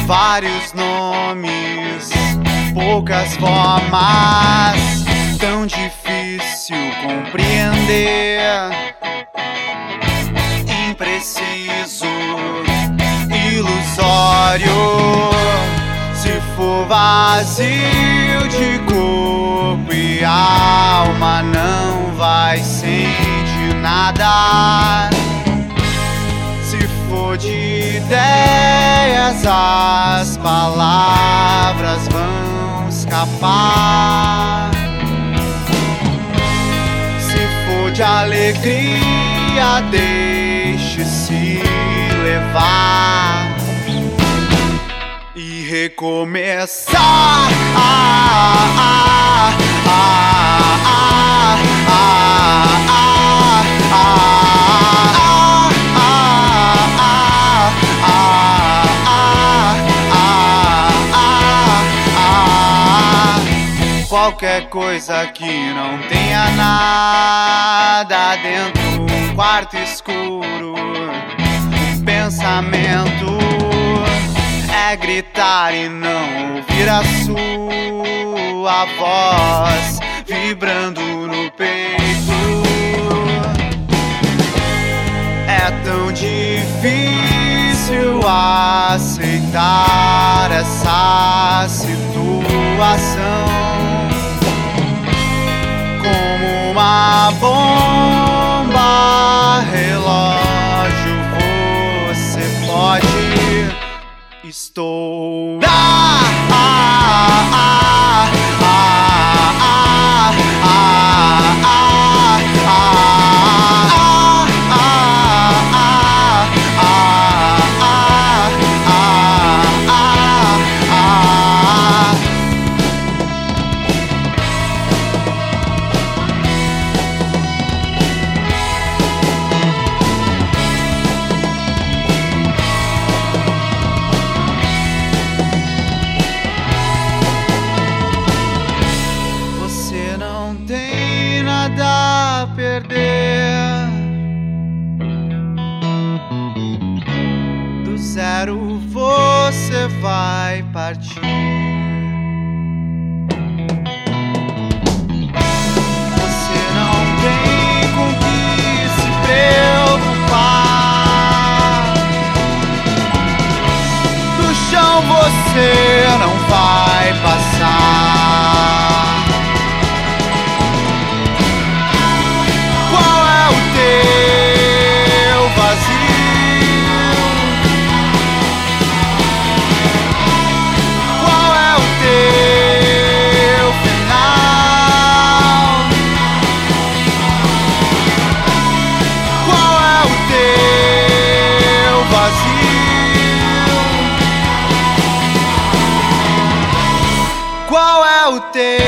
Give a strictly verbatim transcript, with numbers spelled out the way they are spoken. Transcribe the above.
vários nomes, poucas formas, tão difícil compreender, impreciso, ilusório. Se for vazio de corpo e alma, não vai sentir nada. Se for de ideias, as palavras vão escapar. Se for de alegria, deixe-se levar e recomeçar. Ah, ah, ah, ah, ah, ah, ah. Qualquer coisa que não tenha nada dentro, um quarto escuro, um pensamento é gritar e não ouvir a sua voz vibrando no peito. É tão difícil aceitar essa situação. Como uma bomba relógio, você pode estourar. Ah, ah, ah, ah, ah, ah, a perder. Do zero você vai partir. Você não tem com que se preocupar. Do chão você não vai passar. Qual é o teu?